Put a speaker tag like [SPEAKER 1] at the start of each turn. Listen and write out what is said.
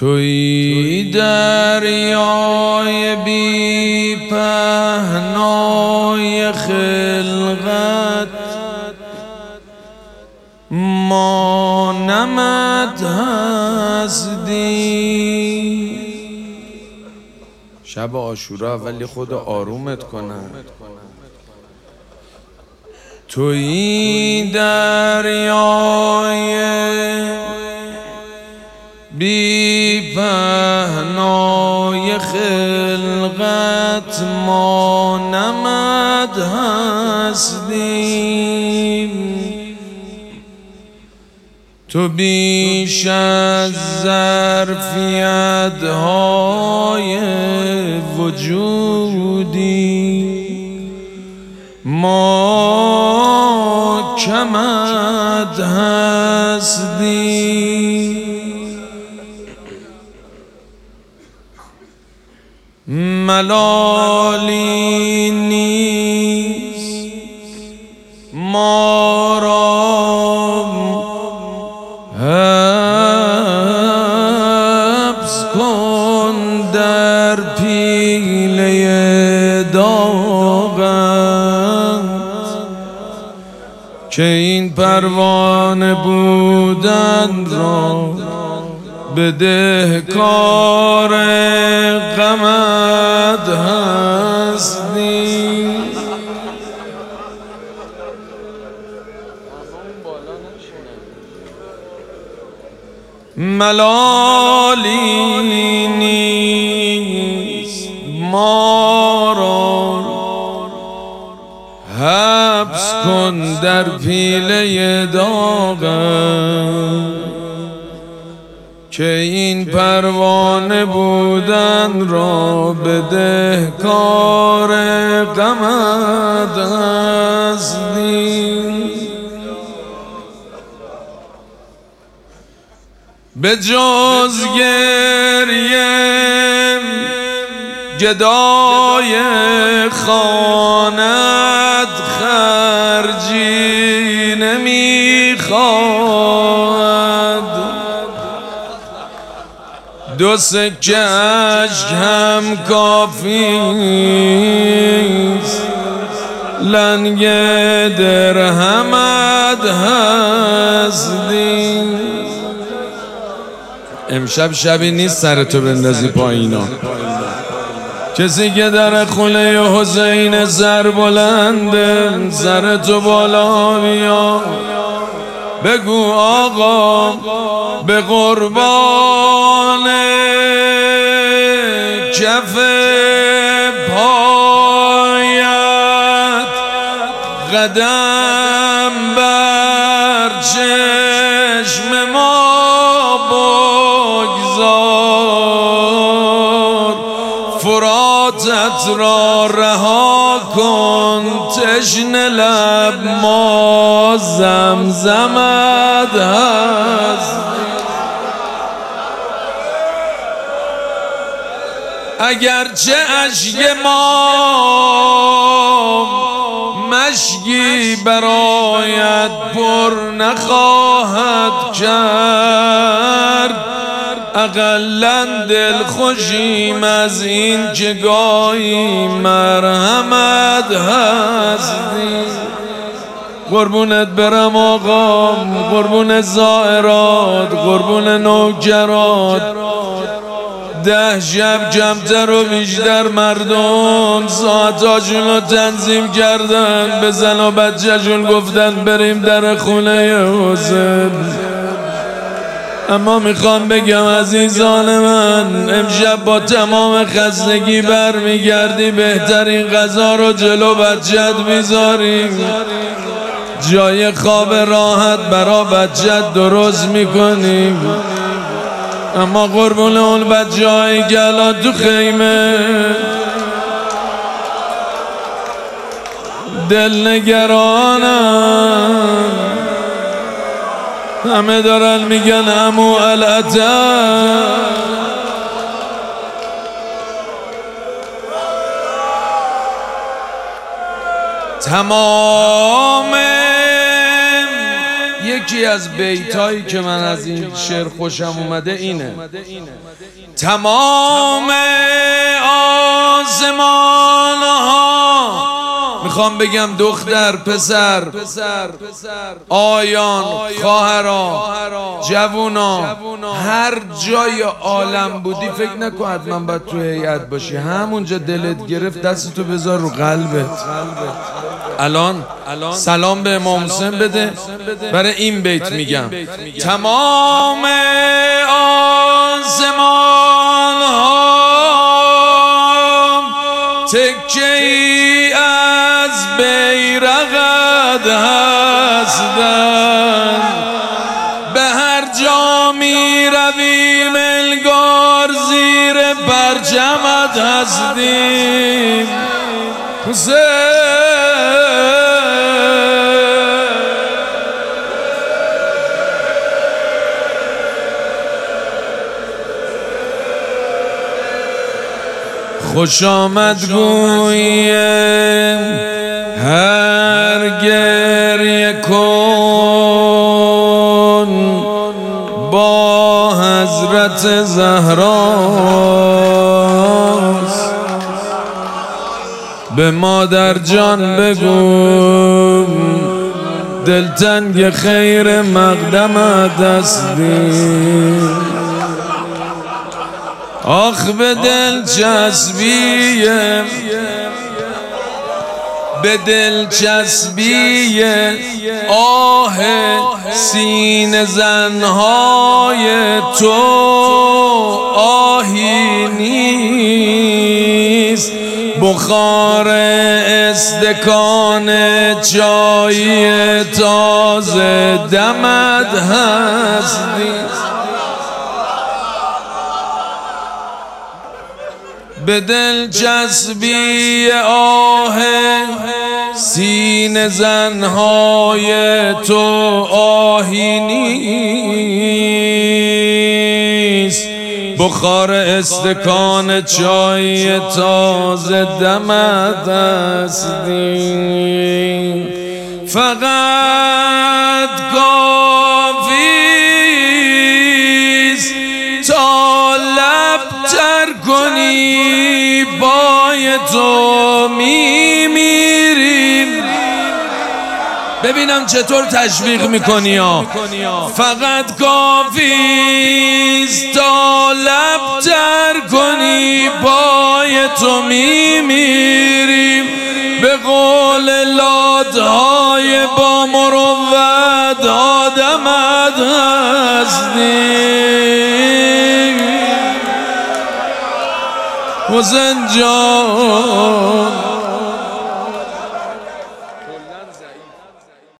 [SPEAKER 1] توی دریای بی پهنای خلقت، ما نمد هستی. شب عاشورا ولی خود آرومت کنم. توی دریای بی پهنای خلقت، ما نمد هستیم. تو بیش از ظرفیت های وجودی، ما کمد هستیم. ملالی نیست ما را حبس کن در پیله داغت، که این پروانه بودن را بدهکار غمت هستی. ملالی نیست ما را حبس کن در پیله داغت، که این پروانه بودن را بدهکار غمت هستی. به جز گریه گدای خانت خرجی نمیخواد، دو سکه اشک هم کافیست، لنگ درهمت هستی. امشب شبی نیست سرتو بندازی پایینا. کسی که در خونه حسین سر بلنده، سرتو بالا بیا، بگو آقا به قربان کف پایت قدم بر چشم ما بگذار، فراتت را رها کن، تشنه لب ما زمزمت هست. اگرچه اشک ما مشکی برایت پر نخواهد کرد، اقلاً دل خوشیم از این که گاهی مرحمت هستی. قربونت برم آقا، قربون زائرات، قربون نوکرات. 10 شب کمتر و بیشتر مردم ساعتاشون رو تنظیم کردن، به زن و بچه‌شون گفتن بریم در خونه حسین. اما میخوام بگم عزیزان من، امشب با تمام خستگی برمیگردی، بهترین غذا رو جلو بچت میذاریم، جای خواب راحت برا بچت درست میکنیم. اما قربون اون بچه هایی که الان تو خیمه دل نگرانن، همه دارن میگن عمو العتب. تمام یکی از بیتایی که من از این شعر خوشم اومده اینه: تمام آسمان ها، میخوام بگم دختر، پسر، آیان، خواهرا، جوونا، هر جای عالم بودی فکر نکن حتما باید تو هیئت باشی، همونجا دلت گرفت دستتو بذار رو قلبت. الان سلام به امام حسین بده. برای این بیت میگم: تمام آسمان ها تکه‌ای از بیرقت هستند، به هر جا می رویم انگار زیر پرچمت هستیم. خوش آمد گوییم هر گریه کن با حضرت زهراست، به مادر جان بگو دلتنگ خیر مقدمت هستیم. آخ به دلچسبی آه سینه زنهای تو آهی نیست، بخار استکان چای تازه دمت هستی. به دلچسبی آه سینه زنهای تو آهی نیست، بخار استکان چای تازه دمت هستی. فقط کافیست تا لب تر کنی پای تو میمیریم. ببینم چطور تشویق میکنی ها. فقط کافیست تا لب تر کنی پای تو میمیریم، به قول لاتهای با مروت آدمت هستیم. حسین جان